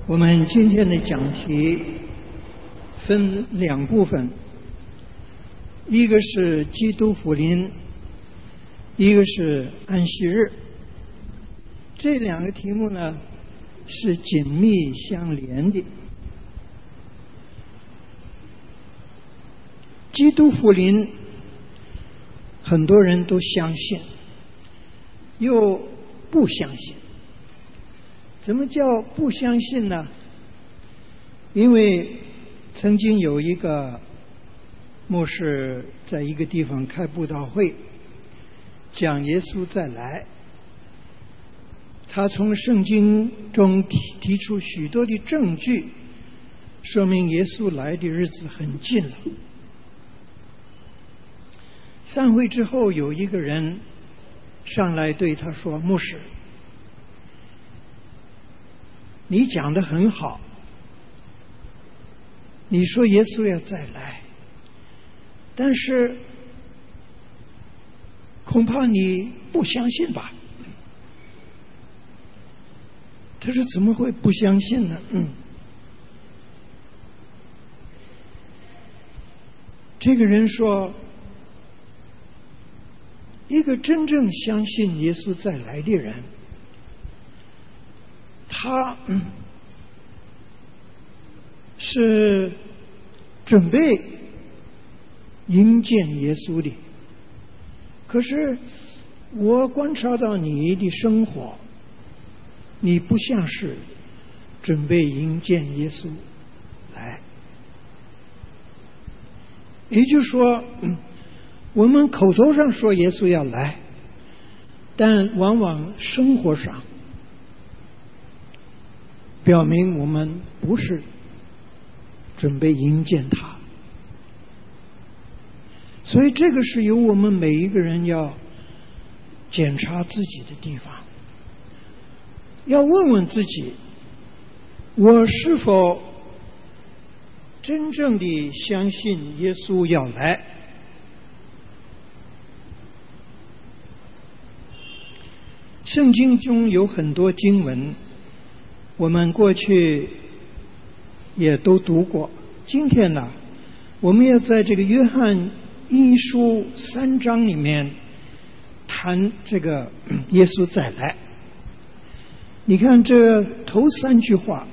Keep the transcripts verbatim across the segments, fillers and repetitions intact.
我们今天的讲题分两部分，一个是基督福临，一个是安息日。这两个题目呢是紧密相连的。基督福临很多人都相信，又不相信。怎么叫不相信呢？因为曾经有一个牧师在一个地方开布道会，讲耶稣再来。他从圣经中提提出许多的证据，说明耶稣来的日子很近了。散会之后，有一个人上来对他说：“牧师，你讲得很好，你说耶稣要再来，但是恐怕你不相信吧？”他说：“怎么会不相信呢？”嗯，这个人说，一个真正相信耶稣再来的人，他嗯是准备迎见耶稣的。可是我观察到你的生活，你不像是准备迎见耶稣来。也就是说，嗯，我们口头上说耶稣要来，但往往生活上表明我们不是准备迎见他。所以这个是由我们每一个人要检查自己的地方，要问问自己，我是否真正的相信耶稣要来？圣经中有很多经文，我们过去也都读过。今天呢，我们要在这个约翰一书三章里面谈这个耶稣再来。你看这头三句话，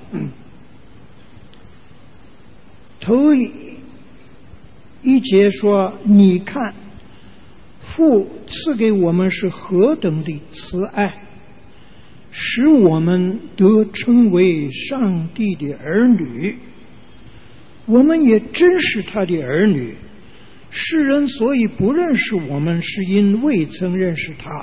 头一节说：“你看，父赐给我们是何等的慈爱，使我们得称为上帝的儿女。我们也真是他的儿女。世人所以不认识我们，是因未曾认识他。”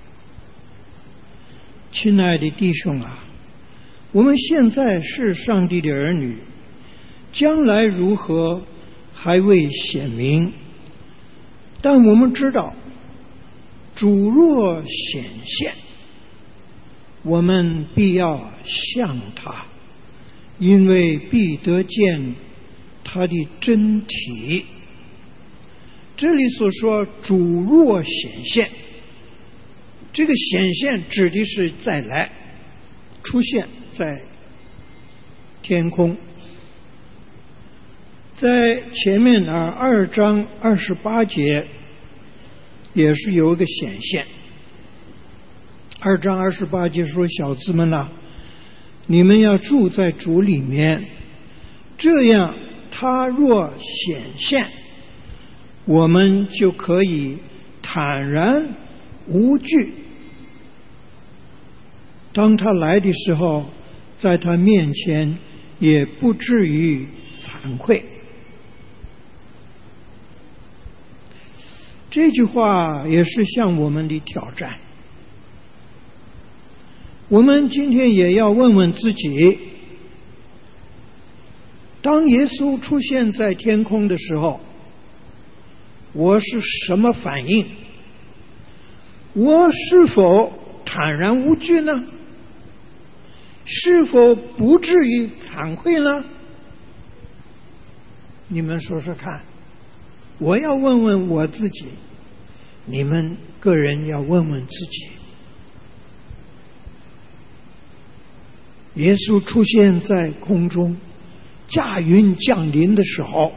亲爱的弟兄啊，我们现在是上帝的儿女，将来如何还未显明，但我们知道，主若显现，我们必要像他，因为必得见他的真体。这里所说主若显现，这个显现指的是再来，出现在天空。在前面啊二章二十八节也是有一个显现。二章二十八节说：“小子们啊，你们要住在主里面，这样他若显现，我们就可以坦然无惧。当他来的时候，在他面前也不至于惭愧。”这句话也是向我们的挑战。我们今天也要问问自己，当耶稣出现在天空的时候，我是什么反应？我是否坦然无惧呢？是否不至于惭愧呢？你们说说看。我要问问我自己，你们个人要问问自己。 耶稣出现在空中，驾云降临的时候，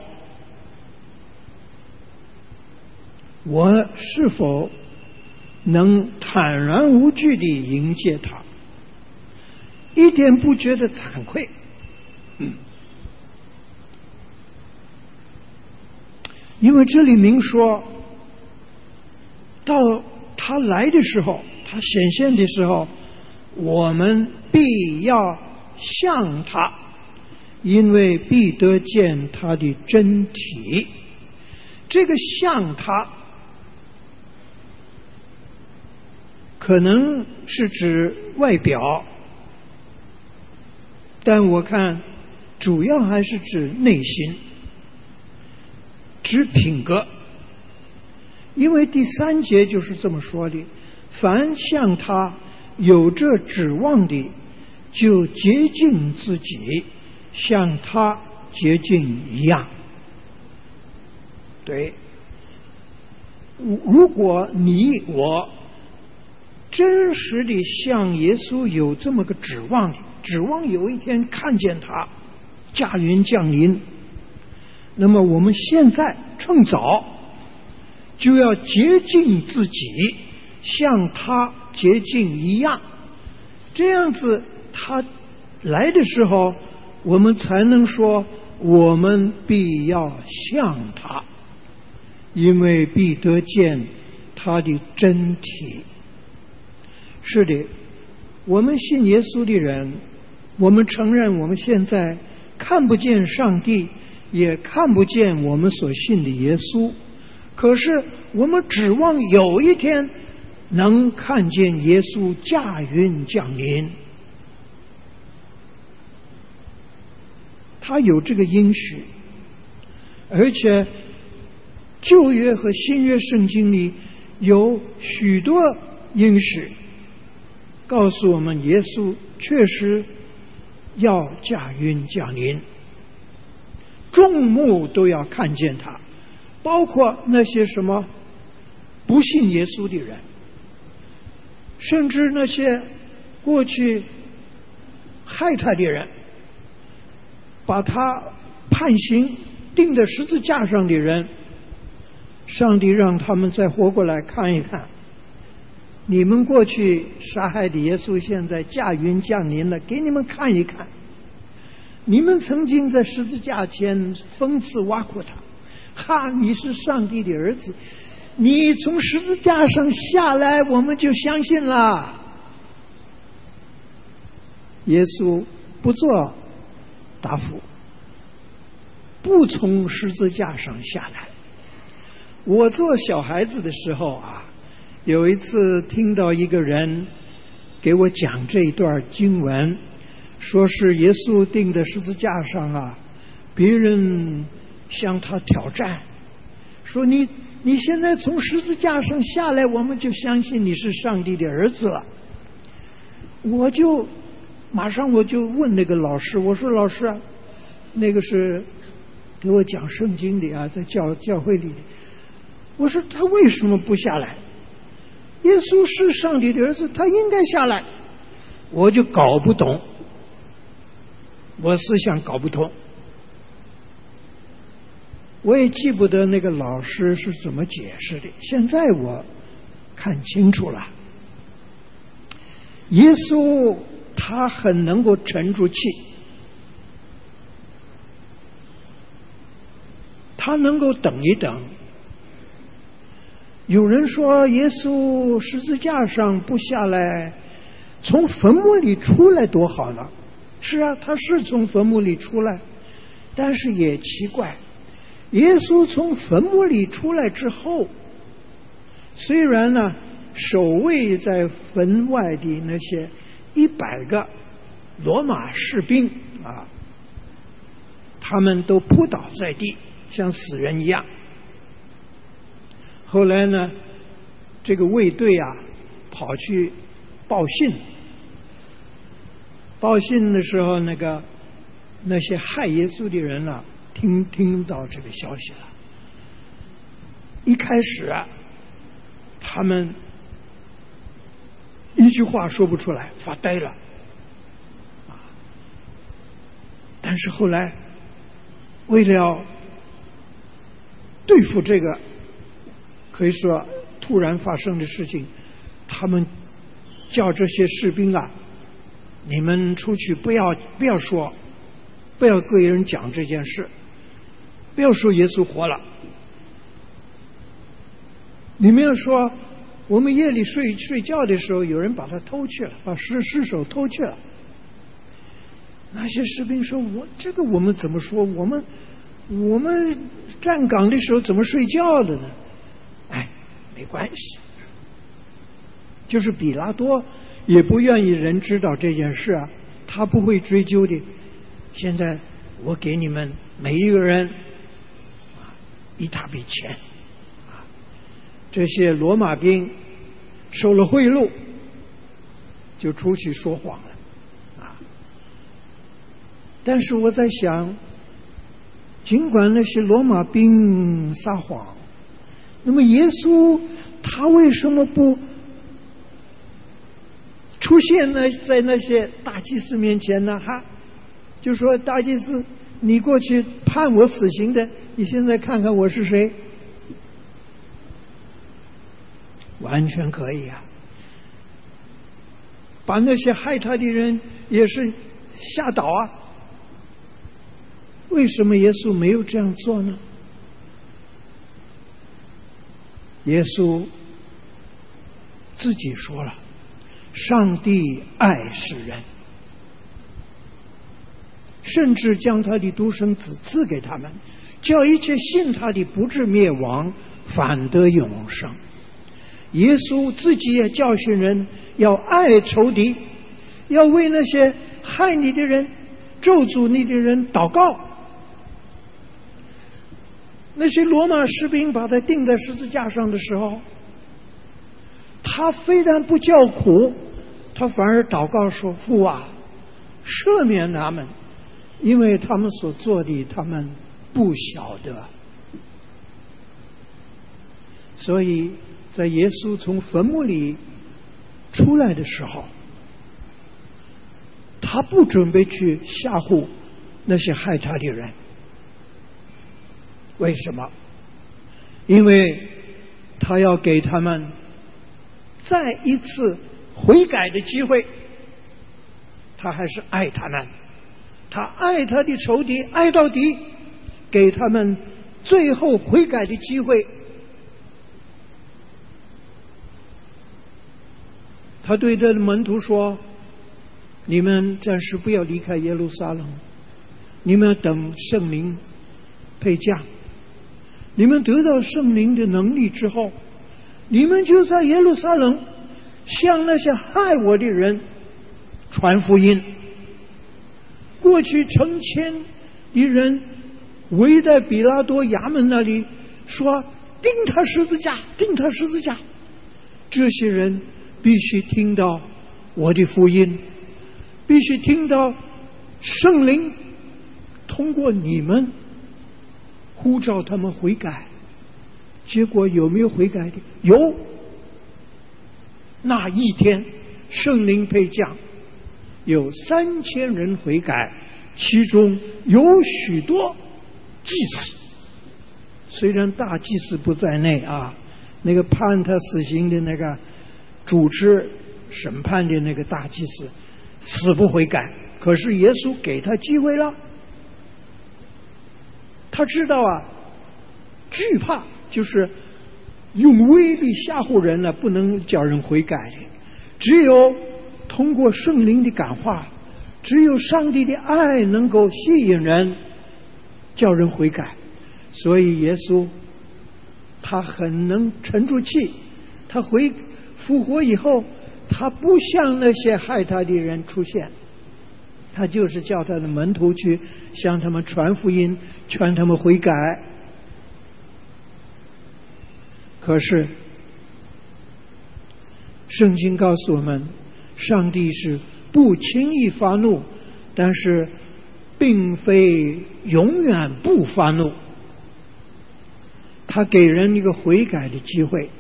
我是否能坦然无惧地迎接他，一点不觉得惭愧？嗯，因为这里明说，到他来的时候，他显现的时候，我们必要向他，因为必得见他的真体。这个向他可能是指外表，但我看主要还是指内心，指品格。因为第三节就是这么说的，凡向他有这指望的，就洁净自己，像他洁净一样。对，如果你我真实的向耶稣有这么个指望，指望有一天看见他驾云降临，那么我们现在趁早就要洁净自己，像他洁净一样，这样子他来的时候，我们才能说我们必要像他，因为必得见他的真体。是的，我们信耶稣的人，我们承认我们现在看不见上帝，也看不见我们所信的耶稣，可是我们指望有一天能看见耶稣驾云降临。他有这个应许，而且旧约和新约圣经里有许多应许告诉我们，耶稣确实要驾云降临，众目都要看见他，包括那些什么不信耶稣的人，甚至那些过去害他的人，把他判刑钉在十字架上的人，上帝让他们再活过来看一看，你们过去杀害的耶稣现在驾云降临了，给你们看一看。你们曾经在十字架前讽刺挖苦他，哈，你是上帝的儿子，你从十字架上下来，我们就相信了。耶稣不做答复，不从十字架上下来。我做小孩子的时候啊，有一次听到一个人给我讲这一段经文，说是耶稣钉在十字架上啊，别人向他挑战，说你你现在从十字架上下来，我们就相信你是上帝的儿子了。我就马上我就问那个老师，我说老师啊，那个是给我讲圣经的啊，在教教会里的，我说他为什么不下来？耶稣是上帝的儿子，他应该下来。我就搞不懂，我思想搞不通，我也记不得那个老师是怎么解释的。现在我看清楚了，耶稣他很能够沉住气，他能够等一等。有人说耶稣十字架上不下来，从坟墓里出来多好了。是啊，他是从坟墓里出来，但是也奇怪，耶稣从坟墓里出来之后，虽然呢守卫在坟外的那些一百个罗马士兵啊，他们都扑倒在地，像死人一样。后来呢，这个卫队啊跑去报信，报信的时候，那个那些害耶稣的人啊，听听到这个消息了。一开始啊，他们一句话说不出来，发呆了，啊， 但是后来为了对付这个可以说突然发生的事情，他们叫这些士兵啊，你们出去不要不要说，不要跟人讲这件事，不要说耶稣活了，你们要说我们夜里睡睡觉的时候有人把他偷去了，把尸尸首偷去了。那些士兵说，我这个我们怎么说，我们我们站岗的时候怎么睡觉的呢？哎，没关系，就是比拉多也不愿意人知道这件事啊，他不会追究的。现在我给你们每一个人啊一大笔钱啊，这些罗马兵收了贿赂就出去说谎了啊。但是我在想，尽管那些罗马兵撒谎，那么耶稣他为什么不出现呢？在那些大祭司面前呢？哈，就说大祭司，你过去判我死刑的，你现在看看我是谁？完全可以啊，把那些害他的人也是吓倒啊。为什么耶稣没有这样做呢？耶稣自己说了，上帝爱世人，甚至将他的独生子赐给他们，叫一切信他的不至灭亡，反得永生。耶稣自己也教训人要爱仇敌，要为那些害你的人、咒诅你的人祷告。那些罗马士兵把他钉在十字架上的时候，他非但不叫苦，他反而祷告说，父啊，赦免他们，因为他们所做的他们不晓得。所以在耶稣从坟墓里出来的时候，他不准备去吓唬那些害他的人。为什么？因为他要给他们再一次悔改的机会。他还是爱他们，他爱他的仇敌爱到底，给他们最后悔改的机会。他对他的门徒说，你们暂时不要离开耶路撒冷，你们要等圣灵配降，你们得到圣灵的能力之后，你们就在耶路撒冷向那些害我的人传福音。过去成千的人围在比拉多衙门那里说，钉他十字架，钉他十字架。这些人必须听到我的福音，必须听到圣灵通过你们呼召他们悔改。结果有没有悔改的？有。那一天圣灵配降，有三千人悔改，其中有许多祭司，虽然大祭司不在内啊，那个判他死刑的那个主持审判的那个大祭司死不悔改，可是耶稣给他机会了。他知道啊，惧怕就是用威力吓唬人了，不能叫人悔改。只有通过圣灵的感化，只有上帝的爱能够吸引人，叫人悔改。所以耶稣他很能沉住气，他回复活以后，他不向那些害他的人出现，他就是叫他的门徒去向他们传福音，劝他们悔改。可是圣经告诉我们，上帝是不轻易发怒，但是并非永远不发怒，他给人一个悔改的机会。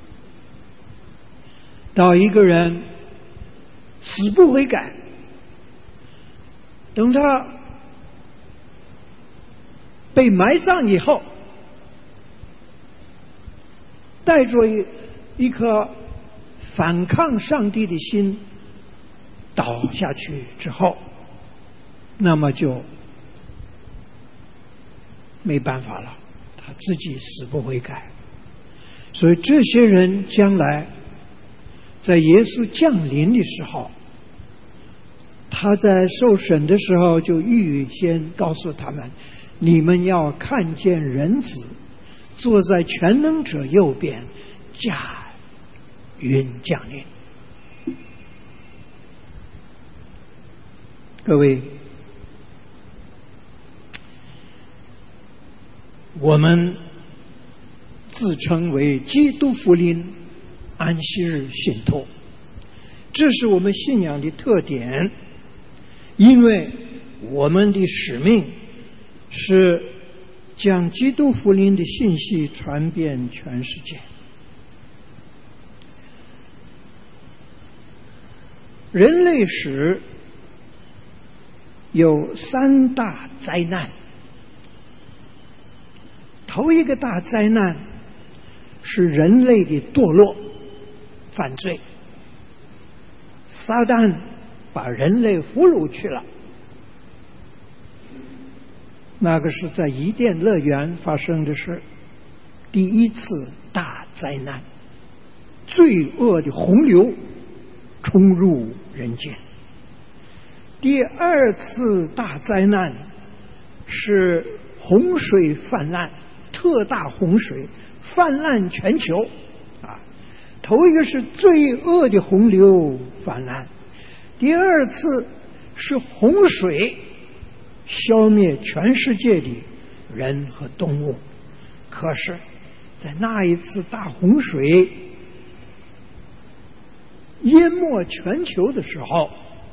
到一个人死不悔改，等他被埋葬以后，带着一一颗反抗上帝的心倒下去之后，那么就没办法了，他自己死不悔改。所以这些人将来在耶稣降临的时候，他在受审的时候就预先告诉他们，你们要看见人子坐在全能者右边，驾云降临。各位，我们自称为基督福音安息日信徒，这是我们信仰的特点，因为我们的使命是将基督福音的信息传遍全世界。人类史有三大灾难，头一个大灾难是人类的堕落犯罪，撒旦把人类俘虏去了，那个是在伊甸乐园发生的事，第一次大灾难，罪恶的洪流冲入人间。第二次大灾难是洪水泛滥，特大洪水泛滥全球啊！头一个是罪恶的洪流泛滥，第二次是洪水消灭全世界的人和动物。可是在那一次大洪水淹没全球的时候，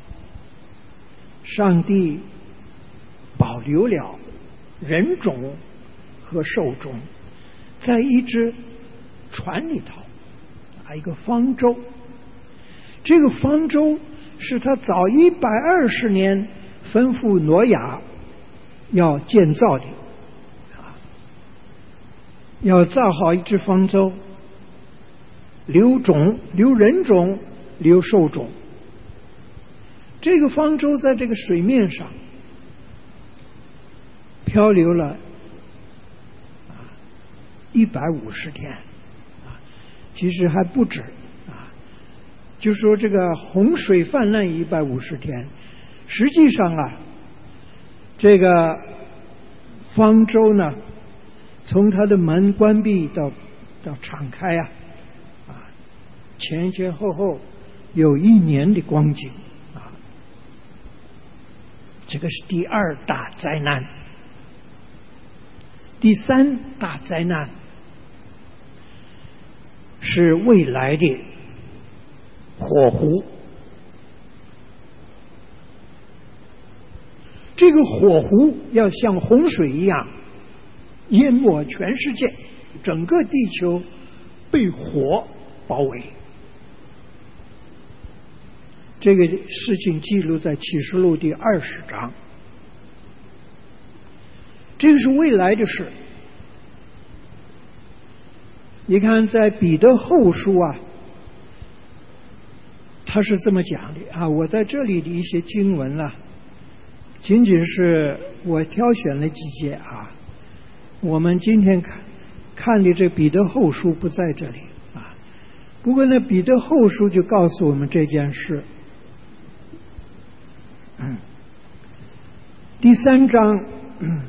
上帝保留了人种和兽种，在一只船里头打一个方舟。这个方舟是他早一百二十年吩咐挪亚要建造的，要造好一只方舟，留种，留人种，留兽种。这个方舟在这个水面上漂流了一百五十天，其实还不止啊。就说这个洪水泛滥一百五十天，实际上啊，这个方舟呢，从它的门关闭到到敞开啊，啊，前前后后有一年的光景啊。这个是第二大灾难。第三大灾难是未来的火湖。这个火湖要像洪水一样淹没全世界，整个地球被火包围。这个事情记录在启示录第二十章。这个是未来的事。你看在彼得后书啊，他是这么讲的啊，我在这里的一些经文啊，仅仅是我挑选了几节啊，我们今天看看的这彼得后书不在这里啊。不过呢，彼得后书就告诉我们这件事。嗯，第三章，嗯，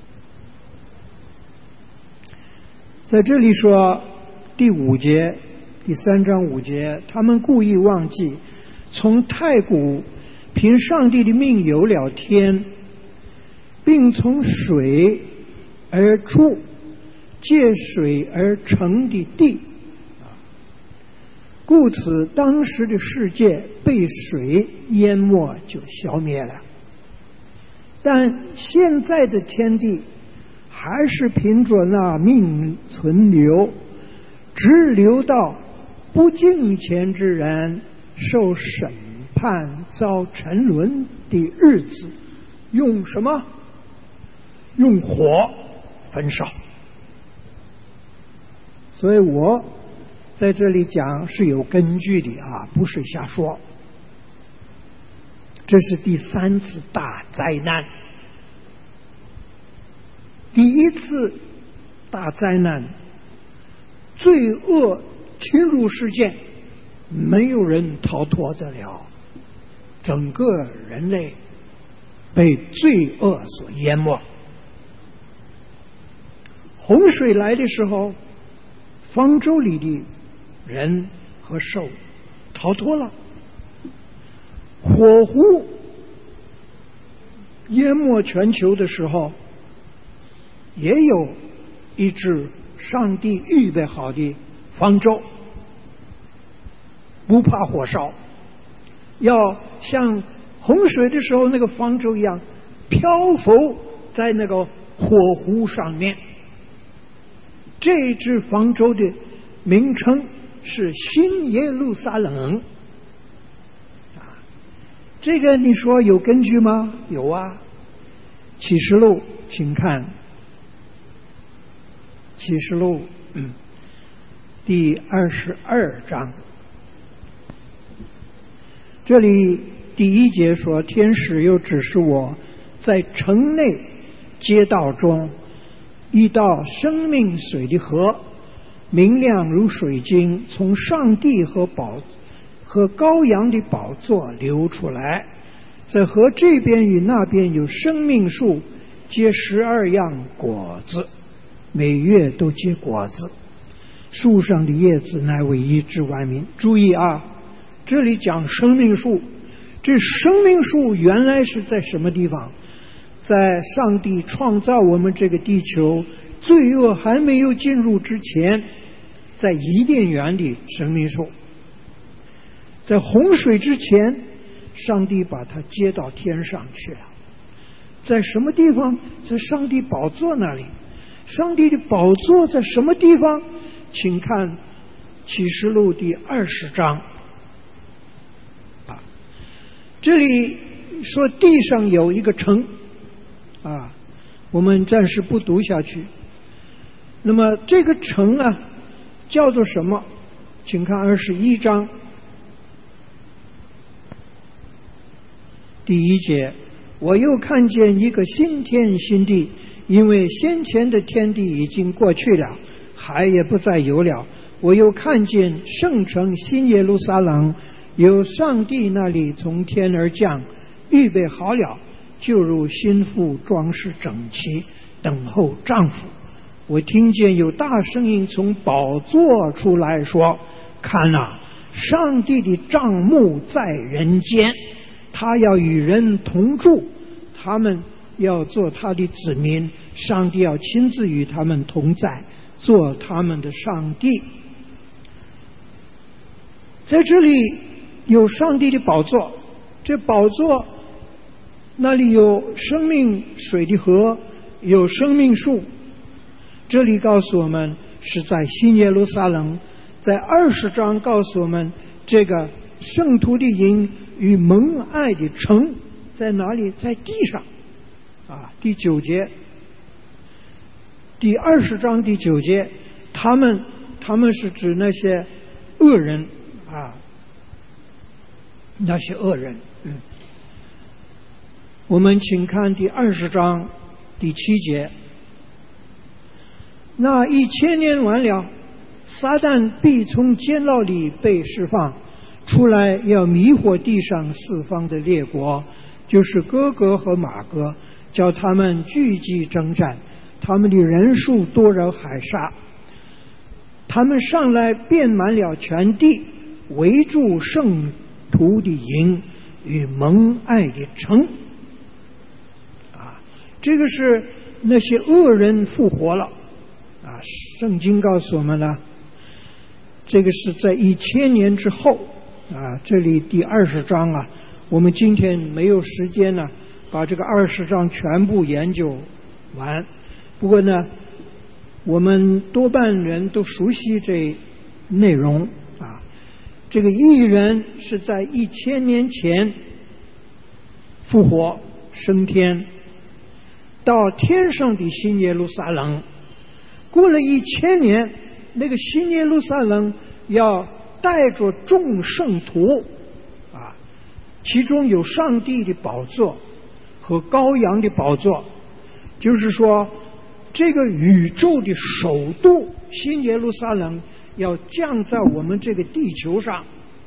在这里说第五节，第三章五节，他们故意忘记从太古凭上帝的命有了天，并从水而出，借水而成的地，故此当时的世界被水淹没，就消灭了。但现在的天地还是凭着那命存留，直留到不敬虔之人受审判遭沉沦的日子。用什么？用火很少。所以我在这里讲是有根据的啊，不是瞎说。这是第三次大灾难。第一次大灾难，罪恶侵入世界，没有人逃脱得了，整个人类被罪恶所淹没。洪水来的时候，方舟里的人和兽逃脱了，火湖淹没全球的时候，也有一只上帝预备好的方舟，不怕火烧，要像洪水的时候那个方舟一样漂浮在那个火湖上面。这只方舟的名称是新耶路撒冷啊，这个你说有根据吗？有啊。启示录请看启示录、嗯、第二十二章，这里第一节说，天使又指示我在城内街道中一道生命水的河，明亮如水晶，从上帝和宝和羔羊的宝座流出来。在河这边与那边有生命树，结十二样果子，每月都结果子，树上的叶子乃为医治万民。注意啊，这里讲生命树，这生命树原来是在什么地方？在上帝创造我们这个地球，罪恶还没有进入之前，在伊甸园里生命树。在洪水之前，上帝把它接到天上去了。在什么地方？在上帝宝座那里。上帝的宝座在什么地方？请看启示录第二十章啊，这里说地上有一个城啊，我们暂时不读下去。那么这个城啊叫做什么？请看二十一章第一节，我又看见一个新天新地，因为先前的天地已经过去了，海也不再有了。我又看见圣城新耶路撒冷由上帝那里从天而降，预备好了，就如新妇装饰整齐，等候丈夫。我听见有大声音从宝座出来说，看啊，上帝的帐幕在人间，他要与人同住，他们要做他的子民，上帝要亲自与他们同在，做他们的上帝。在这里有上帝的宝座，这宝座那里有生命水的河，有生命树。这里告诉我们是在新耶路撒冷，在二十章告诉我们这个圣徒的营与蒙爱的城在哪里？在地上啊。第九节，第二十章第九节，他们他们是指那些恶人啊，那些恶人。嗯，我们请看第二十章第七节，那一千年完了，撒旦必从监牢里被释放出来，要迷惑地上四方的列国，就是哥哥和马哥，叫他们聚集征战，他们的人数多如海沙。他们上来遍满了全地，围住圣徒的营与蒙爱的城。啊，这个是那些恶人复活了。啊，圣经告诉我们呢，这个是在一千年之后啊。这里第二十章啊，我们今天没有时间呢，把这个二十章全部研究完。不过呢，我们多半人都熟悉这内容啊。这个义人是在一千年前复活升天， 到天上的新耶路撒冷。过了一千年，那个新耶路撒冷要带着众圣徒啊，其中有上帝的宝座和羔羊的宝座，就是说这个宇宙的首都新耶路撒冷要降在我们这个地球上。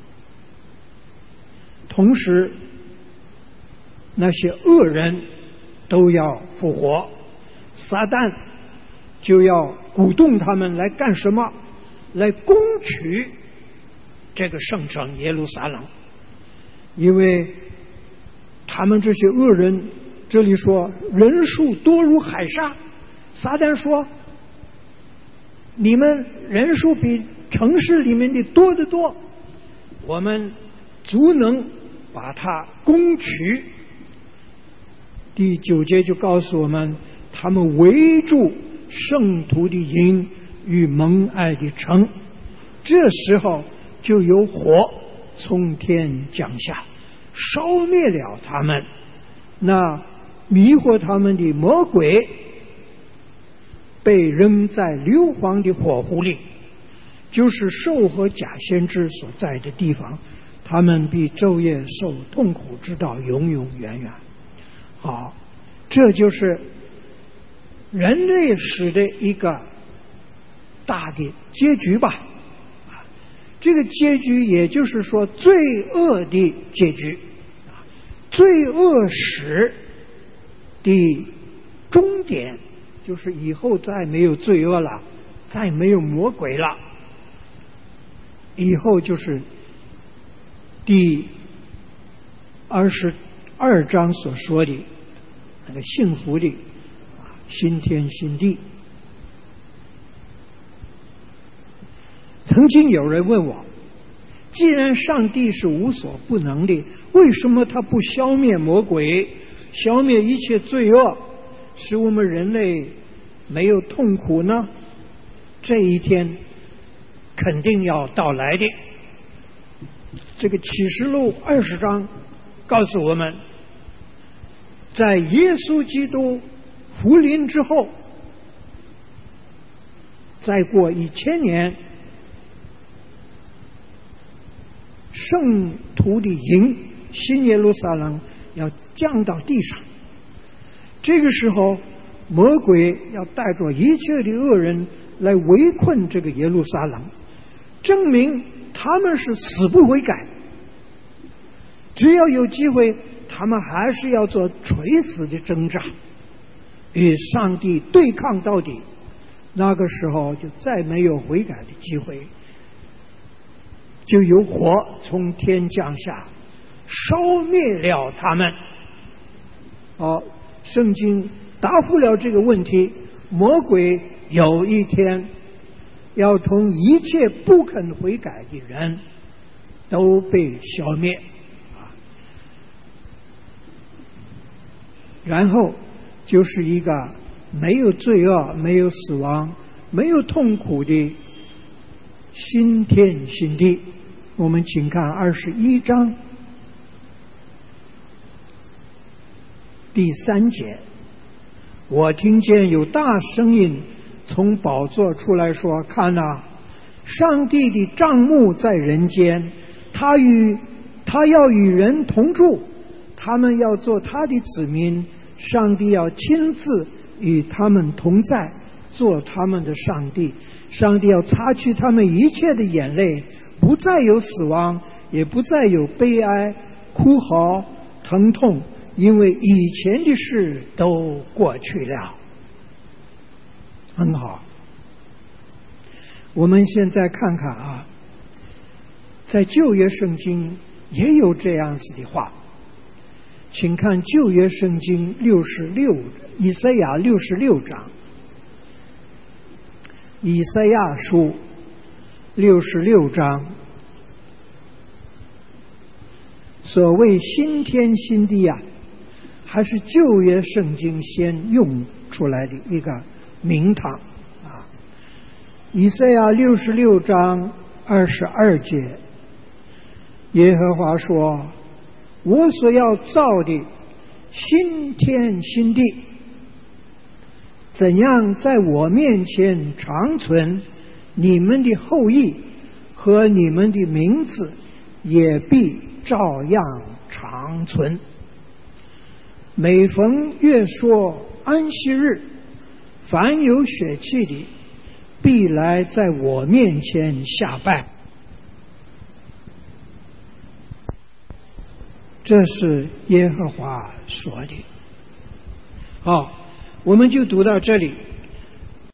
同时那些恶人都要复活，撒旦就要鼓动他们来干什么？来攻取这个圣城耶路撒冷。因为他们这些恶人，这里说人数多如海沙，撒旦说你们人数比城市里面的多得多，我们足能把它攻取。第九节就告诉我们，他们围住圣徒的营与蒙爱的城，这时候就有火从天降下，烧灭了他们。那迷惑他们的魔鬼被扔在硫磺的火湖里，就是兽和假先知所在的地方，他们必昼夜受痛苦，直到永永远远。好，这就是人类史的一个大的结局吧。这个结局也就是说罪恶的结局，罪恶史的终点就是以后再没有罪恶了，再没有魔鬼了，以后就是第二十二章所说的那个幸福的新天新地。曾经有人问我，既然上帝是无所不能的，为什么他不消灭魔鬼，消灭一切罪恶，使我们人类没有痛苦呢？这一天肯定要到来的。这个启示录二十章告诉我们，在耶稣基督复临之后，再过一千年，圣徒的营新耶路撒冷要降到地上。这个时候魔鬼要带着一切的恶人来围困这个耶路撒冷，证明他们是死不悔改，只要有机会他们还是要做垂死的挣扎，与上帝对抗到底。那个时候就再没有悔改的机会，就有火从天降下，烧灭了他们。好，圣经答复了这个问题，魔鬼有一天要同一切不肯悔改的人都被消灭啊，然后就是一个没有罪恶、没有死亡、没有痛苦的新天新地。我们请看二十一章第三节，我听见有大声音从宝座出来说，看啊，上帝的帐幕在人间，他与他要与人同住，他们要做他的子民，上帝要亲自与他们同在，做他们的上帝。上帝要擦去他们一切的眼泪，不再有死亡，也不再有悲哀、哭嚎、疼痛，因为以前的事都过去了。很好，我们现在看看啊，在旧约圣经也有这样子的话，请看旧约圣经六十六以赛亚六十六章，以赛亚书六十六章，所谓新天新地啊，还是旧约圣经先用出来的一个名堂啊。以赛亚六十六章二十二节，耶和华说，我所要造的新天新地怎样在我面前长存，你们的后裔和你们的名字也必照样长存。每逢月朔安息日，凡有血气的，必来在我面前下拜。这是耶和华说的。好，我们就读到这里。